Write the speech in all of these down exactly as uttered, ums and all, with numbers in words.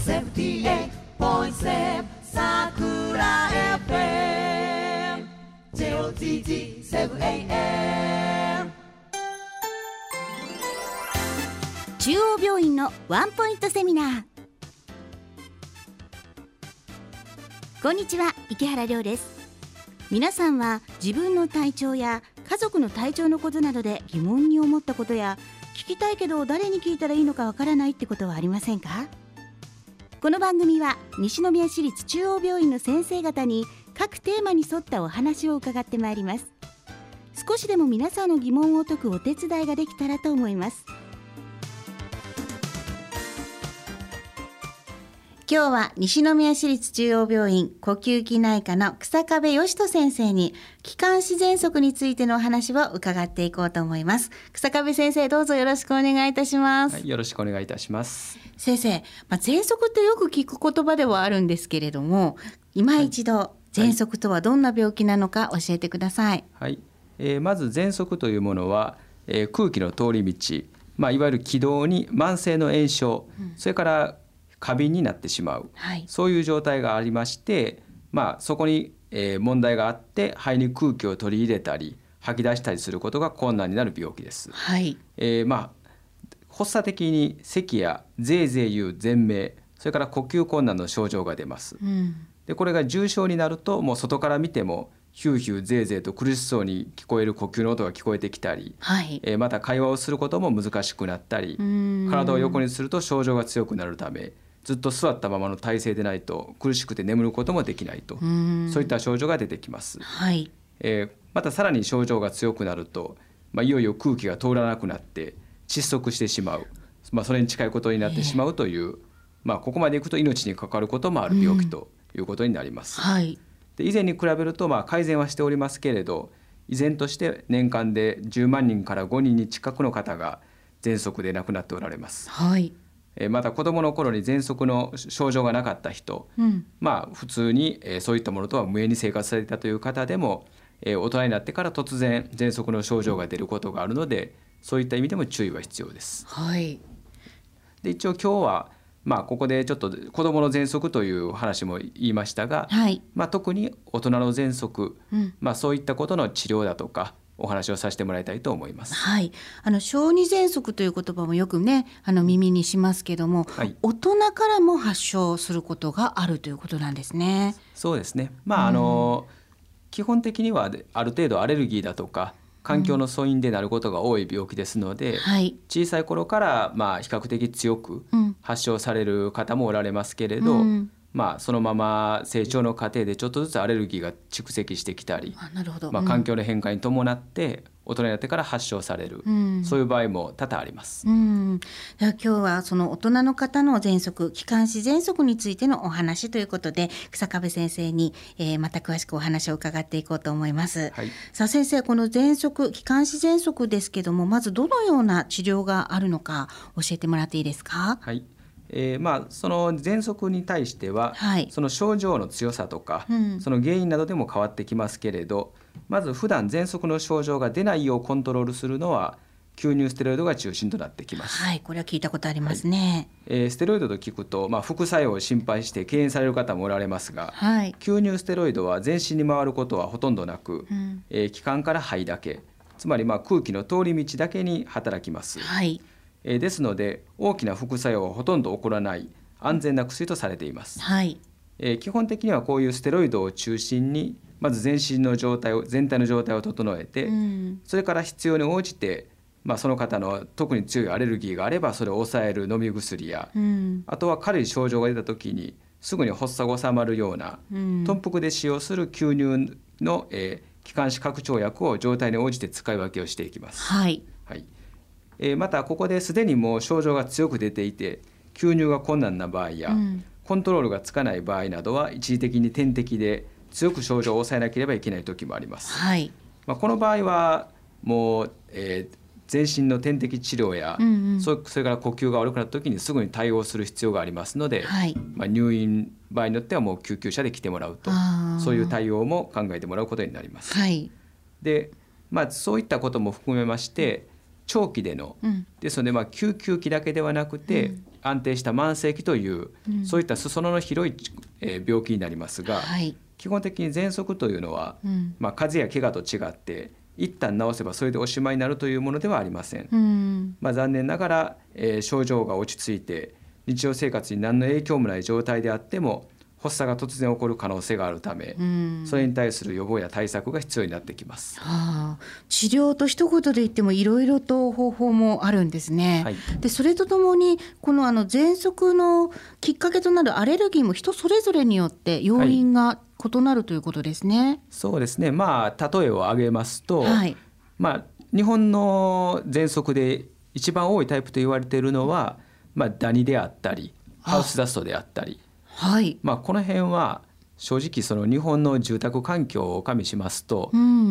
セブンティーエイトポイントセブン さくら エフエム ジェイオーティーティーセブンエーエム中央病院のワンポイントセミナー。こんにちは、池原亮です。皆さんは自分の体調や家族の体調のことなどで疑問に思ったことや、聞きたいけど誰に聞いたらいいのかわからないってことはありませんか？この番組は西宮市立中央病院の先生方に各テーマに沿ったお話を伺ってまいります。少しでも皆さんの疑問を解くお手伝いができたらと思います。今日は西宮市立中央病院呼吸器内科の草壁義人先生に気管支喘息についてのお話を伺っていこうと思います。草壁先生、どうぞよろしくお願いいたします。 はい、よろしくお願いいたします。 先生、まあ、喘息ってよく聞く言葉ではあるんですけれども、今一度、はい、喘息とはどんな病気なのか教えてください。 はい、えー、まず喘息というものは、えー、空気の通り道、まあ、いわゆる気道に慢性の炎症、うん、それから過敏になってしまう、はい、そういう状態がありまして、まあ、そこに、えー、問題があって肺に空気を取り入れたり吐き出したりすることが困難になる病気です。はい、えー、まあ発作的に咳やゼーゼーいう全鳴、それから呼吸困難の症状が出ます。うん、でこれが重症になるともう外から見てもヒューヒューゼーゼーと苦しそうに聞こえる呼吸の音が聞こえてきたり、はい、えー、また会話をすることも難しくなったり、体を横にすると症状が強くなるためずっと座ったままの体勢でないと苦しくて眠ることもできないと、うそういった症状が出てきます。はい、えー、またさらに症状が強くなると、まあ、いよいよ空気が通らなくなって窒息してしまう、まあ、それに近いことになってしまうという、まあ、ここまでいくと命に関わることもある病気ということになります。うん、はい、で以前に比べるとまあ改善はしておりますけれど、依然として年間でじゅうまんにんからごにんに近くの方が喘息で亡くなっておられます。はい、また子どもの頃に喘息の症状がなかった人、うん、まあ普通にそういったものとは無縁に生活されたという方でも大人になってから突然喘息の症状が出ることがあるので、そういった意味でも注意は必要です。はい、で一応今日はまあここでちょっと子どもの喘息という話も言いましたが、はい、まあ、特に大人の喘息、うん、まあ、そういったことの治療だとかお話をさせてもらいたいと思います。 はい、あの小児喘息という言葉もよくねあの耳にしますけども、はい、大人からも発症することがあるということなんですね。 そうですね、まああの、うん、基本的にはある程度アレルギーだとか環境の素因でなることが多い病気ですので、うん、はい、小さい頃からまあ比較的強く発症される方もおられますけれど、うん、まあ、そのまま成長の過程でちょっとずつアレルギーが蓄積してきたり、あ、なるほど、まあ、環境の変化に伴って大人になってから発症される、うん、そういう場合も多々あります。 うん、では今日はその大人の方の喘息、気管支喘息についてのお話ということで、草壁先生に、えー、また詳しくお話を伺っていこうと思います。はい、さあ先生、この喘息、気管支喘息ですけども、まずどのような治療があるのか教えてもらっていいですか？ はい、えーまあ、その喘息に対しては、はい、その症状の強さとか、うん、その原因などでも変わってきますけれど、まず普段喘息の症状が出ないようコントロールするのは吸入ステロイドが中心となってきます。 はい、これは聞いたことありますね。 はい、えー、ステロイドと聞くと、まあ、副作用を心配して敬遠される方もおられますが、はい、吸入ステロイドは全身に回ることはほとんどなく、うん、えー、気管から肺だけ、つまりまあ空気の通り道だけに働きます。はい、えー、ですので大きな副作用はほとんど起こらない安全な薬とされています。はい、えー、基本的にはこういうステロイドを中心にまず全身の状態を全体の状態を整えて、うん、それから必要に応じて、まあ、その方の特に強いアレルギーがあればそれを抑える飲み薬や、うん、あとは軽い症状が出た時にすぐに発作が収まるような、うん、豚腹で使用する吸入の、えー、気管支拡張薬を状態に応じて使い分けをしていきます。はい、はい、えー、またここですでにもう症状が強く出ていて吸入が困難な場合や、うん、コントロールがつかない場合などは一時的に点滴で強く症状を抑えなければいけない時もあります。はい、まあ、この場合はもう、えー、全身の点滴治療や、うんうん、そ, それから呼吸が悪くなった時にすぐに対応する必要がありますので、はい、まあ、入院場合によってはもう救急車で来てもらうと、そういう対応も考えてもらうことになります。はい、で、まあ、そういったことも含めまして長期での、うん、ですので、まあ、救急期だけではなくて、うん、 安定した慢性期という、うん、そういった裾野の広い、えー、病気になりますが、はい、基本的に喘息というのは、うんまあ、風邪や怪我と違って一旦治せばそれでおしまいになるというものではありません、うんまあ、残念ながら、えー、症状が落ち着いて日常生活に何の影響もない状態であっても発作が突然起こる可能性があるため、うん、それに対する予防や対策が必要になってきます、 はあ、治療と一言で言ってもいろいろと方法もあるんですね、はい、でそれとともにこのあの喘息のきっかけとなるアレルギーも人それぞれによって要因が異なるということですね、はい、 そうですね、まあ、例えを挙げますと、はいまあ、日本の喘息で一番多いタイプと言われているのは、まあ、ダニであったりハウスダストであったりはいまあ、この辺は正直その日本の住宅環境を加味しますと、うん、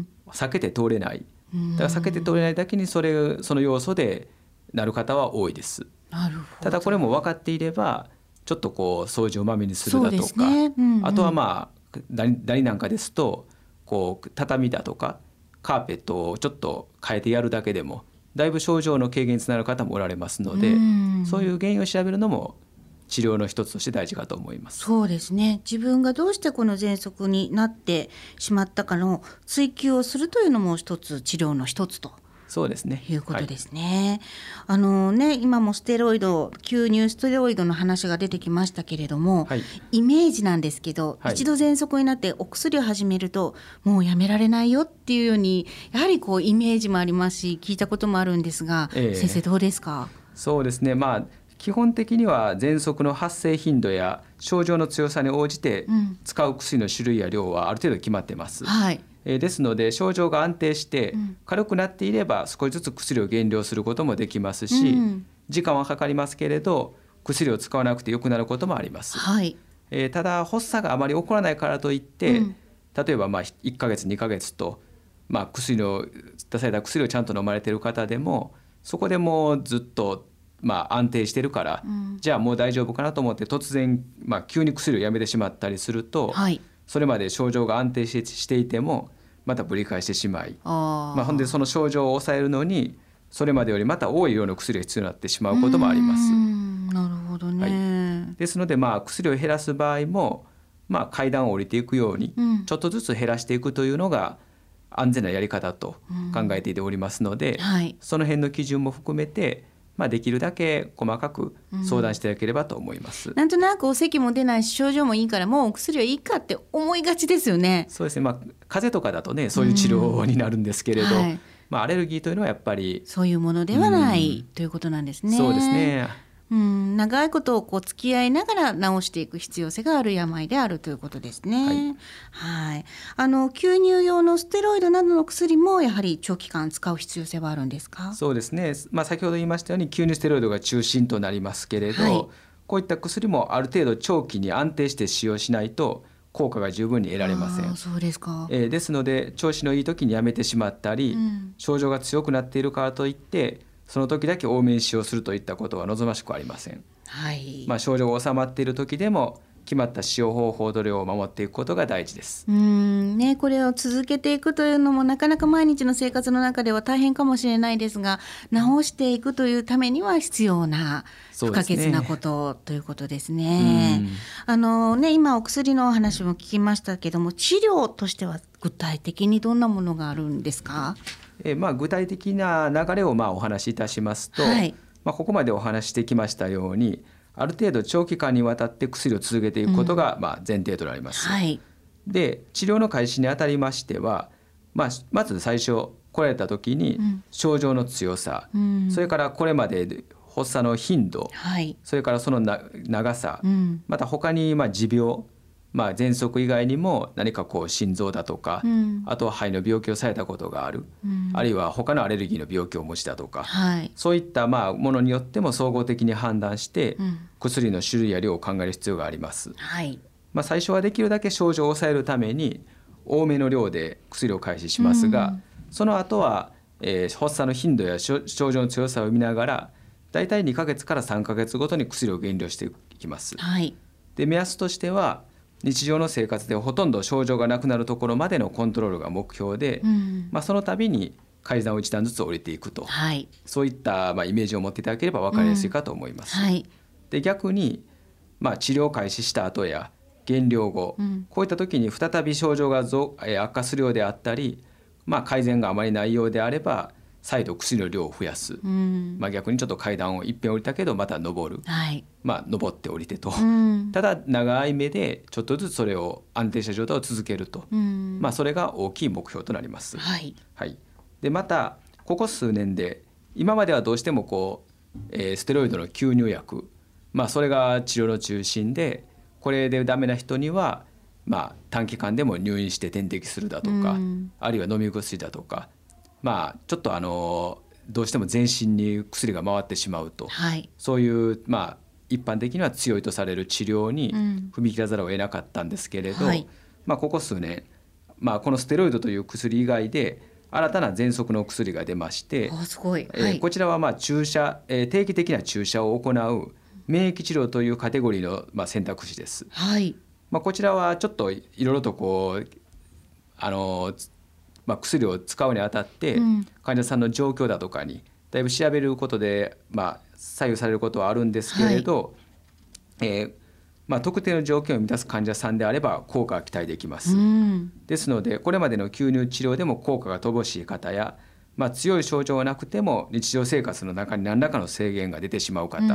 避けて通れない、だから避けて通れないだけにそれその要素でなる方は多いです。なるほど。ただこれも分かっていればちょっとこう掃除をまめにするだとか、ねうんうん、あとはまあダニ、ダニなんかですとこう畳だとかカーペットをちょっと変えてやるだけでもだいぶ症状の軽減につながる方もおられますので、うん、そういう原因を調べるのも治療の一つとして大事かと思います。 そうですね。自分がどうしてこの喘息になってしまったかの追求をするというのも一つ治療の一つとそうですね。 いうことですね。はい、あのね今もステロイド吸入ステロイドの話が出てきましたけれども、はい、イメージなんですけど、はい、一度喘息になってお薬を始めるともうやめられないよっていうようにやはりこうイメージもありますし聞いたこともあるんですが、えー、先生どうですか？ そうですね。まあ基本的には喘息の発生頻度や症状の強さに応じて使う薬の種類や量はある程度決まっています、うんはいえー、ですので症状が安定して軽くなっていれば少しずつ薬を減量することもできますし、うん、時間はかかりますけれど薬を使わなくて良くなることもあります、はいえー、ただ発作があまり起こらないからといって、うん、例えばまあいっかげつにかげつと、まあ、薬を出された薬をちゃんと飲まれている方でもそこでもうずっとまあ、安定してるから、うん、じゃあもう大丈夫かなと思って突然、まあ、急に薬をやめてしまったりすると、はい、それまで症状が安定し て, していてもまたぶり返してしまいあ、まあ、ほんでその症状を抑えるのにそれまでよりまた多い量の薬が必要になってしまうこともあります。 なるほどね、 はい、ですので、まあ、薬を減らす場合も、まあ、階段を降りていくように、うん、ちょっとずつ減らしていくというのが安全なやり方と考えていておりますので、うんはい、その辺の基準も含めてまあ、できるだけ細かく相談していただければと思います、 うん、なんとなくお咳も出ないし症状もいいからもうお薬はいいかって思いがちですよね。 そうですね、まあ、風邪とかだとねそういう治療になるんですけれど、うんはいまあ、アレルギーというのはやっぱりそういうものではない、うん、ということなんですね。 そうですね、 うん、長いことをこう付き合いながら治していく必要性がある病であるということですね。はい、はい、あの吸入用のステロイドなどの薬もやはり長期間使う必要性はあるんですか？ そうですね、まあ、先ほど言いましたように吸入ステロイドが中心となりますけれど、はい、こういった薬もある程度長期に安定して使用しないと効果が十分に得られません。 あ、そうですか。 えー、ですので調子のいい時にやめてしまったり、うん、症状が強くなっているからといってその時だけ多めに使用するといったことは望ましくありません。はいまあ、症状が治まっている時でも決まった使用方法度量を守っていくことが大事です。 うーん、ね、これを続けていくというのもなかなか毎日の生活の中では大変かもしれないですが治していくというためには必要な不可欠なこと、ね、ということですね。あのね今お薬の話も聞きましたけども治療としては具体的にどんなものがあるんですか？ えまあ、具体的な流れをまあお話しいたしますと、はいまあ、ここまでお話してきましたようにある程度長期間にわたって薬を続けていくことがまあ前提となります、うんはい、で治療の開始にあたりましては、まあ、まず最初来られた時に症状の強さ、うん、それからこれまで発作の頻度、はい、それからそのな長さ、うん、また他にまあ持病まあ、喘息以外にも何かこう心臓だとか、うん、あとは肺の病気をされたことがある、うん、あるいは他のアレルギーの病気をお持ちだとか、はい、そういったまあものによっても総合的に判断して、うん、薬の種類や量を考える必要があります、はいまあ、最初はできるだけ症状を抑えるために多めの量で薬を開始しますが、うん、その後は、えー、発作の頻度や症状の強さを見ながらだいたいにかげつからさんかげつごとに薬を減量していきます、はい、で目安としては日常の生活でほとんど症状がなくなるところまでのコントロールが目標で、うんまあ、その度に階段を一段ずつ降りていくと、はい、そういったまあイメージを持っていただければ分かりやすいかと思います、 うんはい、 で逆に、まあ、治療開始した後や減量後、うん、こういった時に再び症状が増悪化するようであったり、まあ、改善があまりないようであれば再度薬の量を増やす、うん、まあ、逆にちょっと階段をいっぺん降りたけどまた登る、はい、まあ、登って降りてと、うん、ただ長い目でちょっとずつそれを安定した状態を続けると、うん、まあ、それが大きい目標となります。はいはい、でまたここ数年で今まではどうしてもこう、えー、ステロイドの吸入薬、まあ、それが治療の中心でこれでダメな人には、まあ、短期間でも入院して点滴するだとか、うん、あるいは飲み薬だとか、まあ、ちょっとあのどうしても全身に薬が回ってしまうと、はい、そういう、まあ、一般的には強いとされる治療に踏み切らざるを得なかったんですけれど、うん、はい、まあ、ここ数年、まあ、このステロイドという薬以外で新たな喘息の薬が出まして、 すごい、はい、 えー、こちらはまあ注射、えー、定期的な注射を行う免疫治療というカテゴリーのまあ選択肢です。はい、まあ、こちらはちょっといろいろとこうあの、まあ、薬を使うにあたって、うん、患者さんの状況だとかにだいぶ調べることで、まあ、左右されることはあるんですけれど、はい、えーまあ、特定の条件を満たす患者さんであれば効果が期待できます。うん、ですのでこれまでの吸入治療でも効果が乏しい方や、まあ、強い症状がなくても日常生活の中に何らかの制限が出てしまう方、うんうんうん、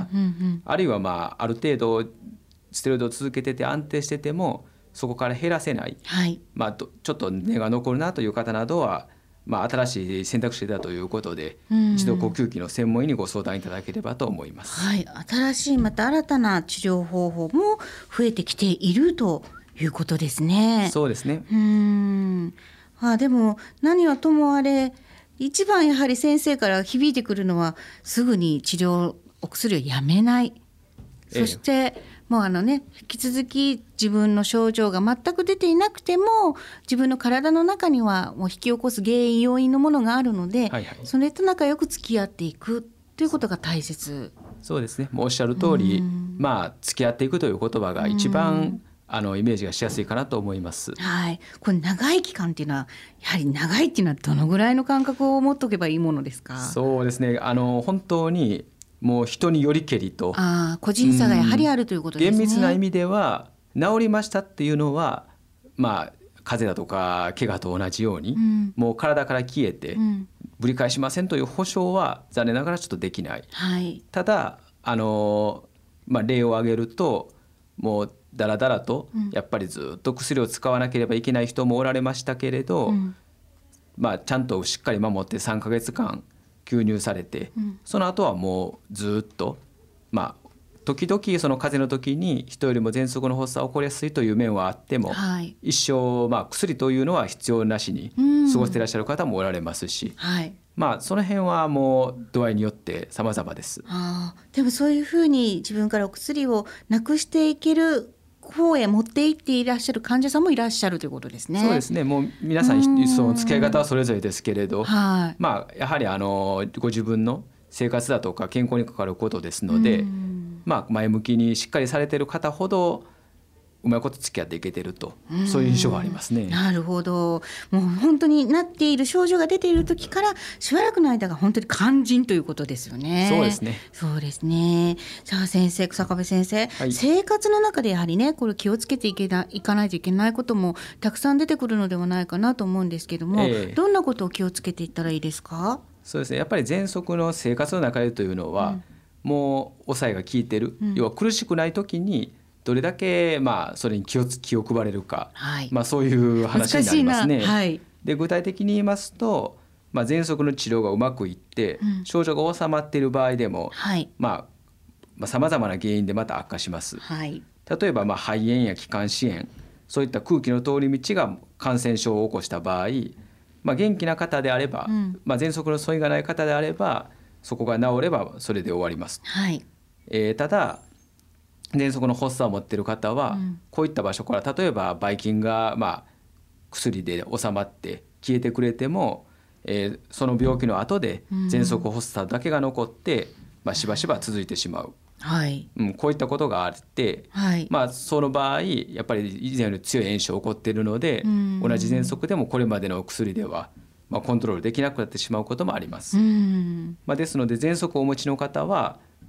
あるいはまあある程度ステロイドを続けてて安定しててもそこから減らせない、はい、まあ、ちょっと根が残るなという方などは、まあ、新しい選択肢だということで、うん、一度呼吸器の専門医にご相談いただければと思います。 はい、新しいまた新たな治療方法も増えてきているということですね。 そうですね。 うーん、あ、でも何はともあれ一番やはり先生から響いてくるのはすぐに治療お薬をやめない、そして、ええ、もうあのね、引き続き自分の症状が全く出ていなくても自分の体の中にはもう引き起こす原因要因のものがあるので、はいはい、それと仲良く付き合っていくということが大切。 そうですね、もうおっしゃる通り、まあ、付き合っていくという言葉が一番あのイメージがしやすいかなと思います。 はい、これ長い期間っていうのはやはり長いっていうのはどのぐらいの間隔を持っておけばいいものですか？ そうですね、あの本当にもう人によりけりと、 あ、個人差がやはりあるということですね。 厳密な意味では治りましたっていうのは、まあ、風邪だとか怪我と同じように、うん、もう体から消えて、うん、ぶり返しませんという保証は残念ながらちょっとできない、はい、ただあの、まあ、例を挙げるともうだらだらとやっぱりずっと薬を使わなければいけない人もおられましたけれど、うん、まあ、ちゃんとしっかり守ってさんかげつかん吸入されて、うん、その後はもうずっと、まあ、時々その風邪の時に人よりも喘息の発作が起こりやすいという面はあっても、はい、一生、まあ、薬というのは必要なしに過ごしていらっしゃる方もおられますし、はい、まあ、その辺はもう度合いによって様々です。 あ、でもそういうふうに自分からお薬をなくしていける方へ持っていっていらっしゃる患者さんもいらっしゃるということですね。 そうですね、もう皆さんその付き合い方はそれぞれですけれど、はい、まあ、やはりあのご自分の生活だとか健康に関わることですので、まあ、前向きにしっかりされている方ほどうまいこと付き合っていけてると、そういう印象はありますね。 なるほど、もう本当になっている症状が出ている時からしばらくの間が本当に肝心ということですよね。 そうですね。 そうですね。さあ先生、草壁先生、はい、生活の中でやはりね、これ気をつけていけないかないといけないこともたくさん出てくるのではないかなと思うんですけども、えー、どんなことを気をつけていったらいいですか？ そうですね、やっぱり喘息の生活の中でというのは、うん、もう抑えが効いてる、うん、要は苦しくない時にどれだけまあそれに気をつ気を配れるか、はい、まあ、そういう話になりますね。はい、で具体的に言いますと、まあ、喘息の治療がうまくいって、うん、症状が収まっている場合でも、はい、まあさまざ、まな原因でまた悪化します。はい、例えばまあ肺炎や気管支炎、そういった空気の通り道が感染症を起こした場合、まあ、元気な方であれば、うん、まあ、喘息の素因がない方であればそこが治ればそれで終わります。はい、えー、ただ喘息の発作を持っている方は、うん、こういった場所から例えばばい菌がまあ薬で収まって消えてくれても、えー、その病気の後で喘息発作だけが残って、うん、まあ、しばしば続いてしまう、はい、うん、こういったことがあって、はい、まあ、その場合やっぱり以前より強い炎症が起こっているので、うん、同じ喘息でもこれまでの薬では、まあ、コントロールできなくなってしまうこともあります。うん、まあ、ですので喘息をお持ちの方は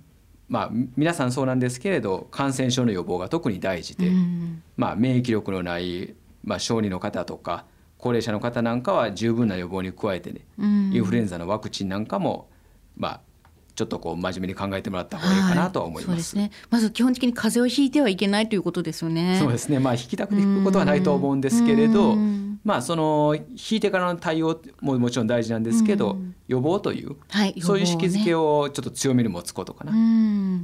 まあ、皆さんそうなんですけれど感染症の予防が特に大事で、 うんまあ、免疫力のない、まあ、小児の方とか高齢者の方なんかは十分な予防に加えてね、 うん、 インフルエンザのワクチンなんかも、まあ、ちょっとこう真面目に考えてもらった方がいいかなとは思います。 はい、そうですね、まず基本的に風邪をひいてはいけないということですよね。 そうですね、まあ、引きたくて引くことはないと思うんですけれど、 うん、 まあ、その引いてからの対応ももちろん大事なんですけど、うん、予防という、はい、そういう意識づけをちょっと強めに持つことかな。 うん、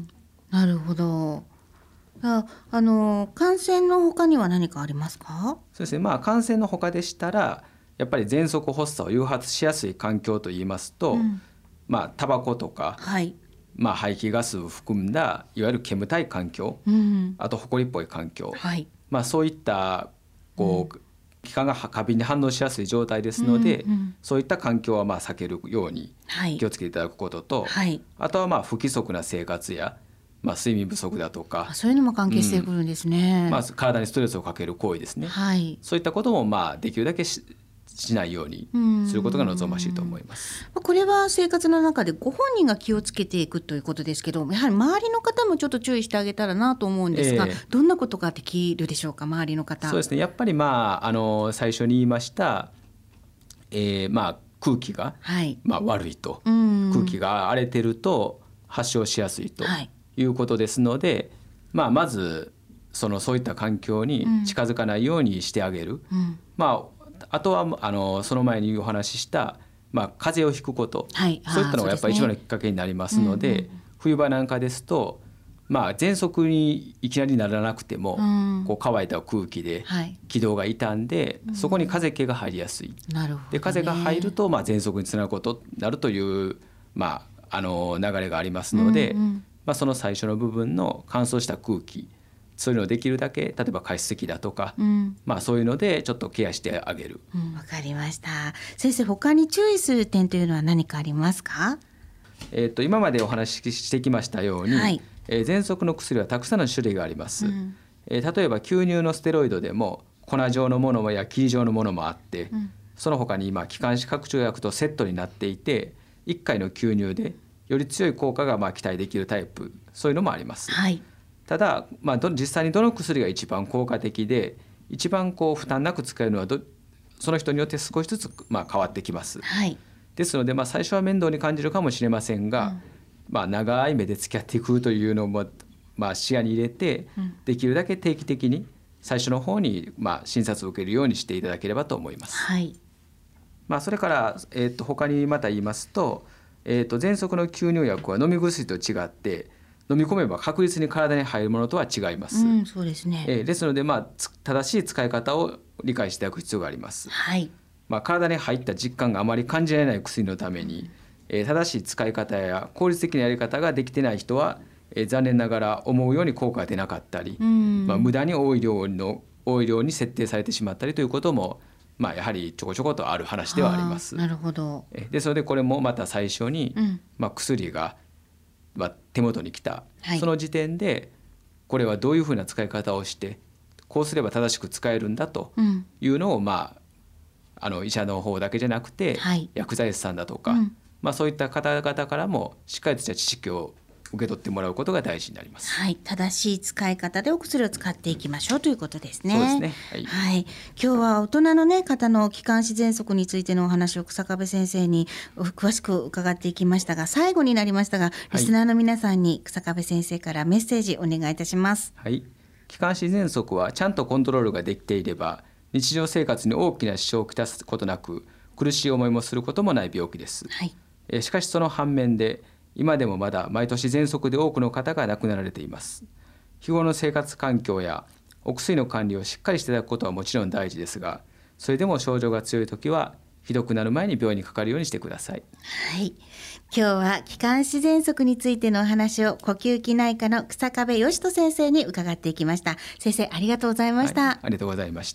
なるほど。ああの感染の他には何かありますか？ そうですね、まあ、感染の他でしたらやっぱり喘息発作を誘発しやすい環境といいますと、うん、まあ、タバコとか、はい、まあ、排気ガスを含んだいわゆる煙たい環境、うん、あと埃っぽい環境、はい、まあ、そういったこう、うん、気管が過敏に反応しやすい状態ですので、うんうん、そういった環境はまあ避けるように気をつけていただくことと、はい、あとはまあ不規則な生活や、まあ、睡眠不足だとか、 そういうのも関係してくるんですね。 うん、まあ、体にストレスをかける行為ですね、はい、そういったこともまあできるだけ し, しないようにすることが望ましいと思います。 これは生活の中でご本人が気をつけていくということですけど、やはり周りの方もちょっと注意してあげたらなと思うんですが、えー、どんなことができるでしょうか、周りの方。 そうですね、やっぱり、まあ、あの最初に言いました、えーまあ、空気が、はいまあ、悪いと、空気が荒れてると発症しやすいと、はいいうことですので、まあ、まずそのそういった環境に近づかないようにしてあげる、うん、まあ、あとはあのその前にお話しした、まあ、風邪をひくこと、はい、そういったのがやっぱり一番のきっかけになりますので、うんうん、冬場なんかですと、まあ、喘息にいきなりならなくても、うん、こう乾いた空気で気道が傷んで、はい、そこに風気が入りやすい、うん、なるほどね、で風が入ると、まあ、喘息につながることになるという、まあ、あの流れがありますので、うんうん、まあ、その最初の部分の乾燥した空気、そういうのをできるだけ、例えば加湿器だとか、うん、まあ、そういうのでちょっとケアしてあげる。 わ、うん、かりました。先生、他に注意する点というのは何かありますか？ えー、と今までお話ししてきましたように、はい、えー、喘息の薬はたくさんの種類があります、うん、えー、例えば吸入のステロイドでも粉状のものや霧状のものもあって、うん、その他に今気管支拡張薬とセットになっていて、いっかいの吸入でより強い効果がまあ期待できるタイプ、そういうのもあります、はい、ただ、まあ、ど実際にどの薬が一番効果的で一番こう負担なく使えるのはどその人によって少しずつまあ変わってきます、はい、ですので、まあ、最初は面倒に感じるかもしれませんが、うん、まあ、長い目で付き合っていくというのも、まあ、視野に入れて、うん、できるだけ定期的に最初の方にまあ診察を受けるようにしていただければと思います、はい、まあ、それから、えー、と他にまた言いますと、えー、と喘息の吸入薬は飲み薬と違って飲み込めば確実に体に入るものとは違います、うん、そうですね、えー、ですので、まあ、正しい使い方を理解していただく必要があります、はい、まあ、体に入った実感があまり感じられない薬のために、えー、正しい使い方や効率的なやり方ができてない人は、えー、残念ながら思うように効果が出なかったり、うんまあ、無駄に多い量の多い量に設定されてしまったりということも、まあ、やはりちょこちょことある話ではあります。 なるほど。 ですのでこれもまた最初に、うんまあ、薬が、まあ、手元に来た、はい、その時点でこれはどういうふうな使い方をしてこうすれば正しく使えるんだというのを、うん、まあ、あの医者の方だけじゃなくて、はい、薬剤師さんだとか、うんまあ、そういった方々からもしっかりとした知識を受け取ってもらうことが大事になります。 はい、正しい使い方でお薬を使っていきましょうということですね。 そうですね。はい。 はい、今日は大人の、ね、方の気管支喘息についてのお話を草壁先生に詳しく伺っていきましたが、最後になりましたが、リスナーの皆さんに草壁先生からメッセージお願いいたします。 はい。気管支喘息はちゃんとコントロールができていれば日常生活に大きな支障をきたすことなく苦しい思いもすることもない病気です。はい、えしかしその反面で今でもまだ毎年喘息で多くの方が亡くなられています。日頃の生活環境やお薬の管理をしっかりしていただくことはもちろん大事ですが、それでも症状が強いときはひどくなる前に病院にかかるようにしてください。 はい、今日は気管支喘息についてのお話を呼吸器内科の草壁義人先生に伺っていきました。先生、ありがとうございました。 はい、ありがとうございました。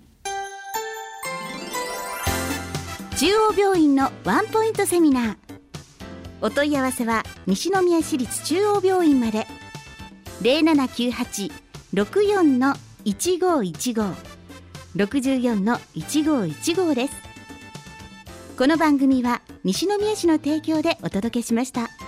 中央病院のワンポイントセミナー、お問い合わせは西宮市立中央病院まで。 ゼロななきゅうはち ろくよん いちごいちご ろくよん いちごいちごです。この番組は西宮市の提供でお届けしました。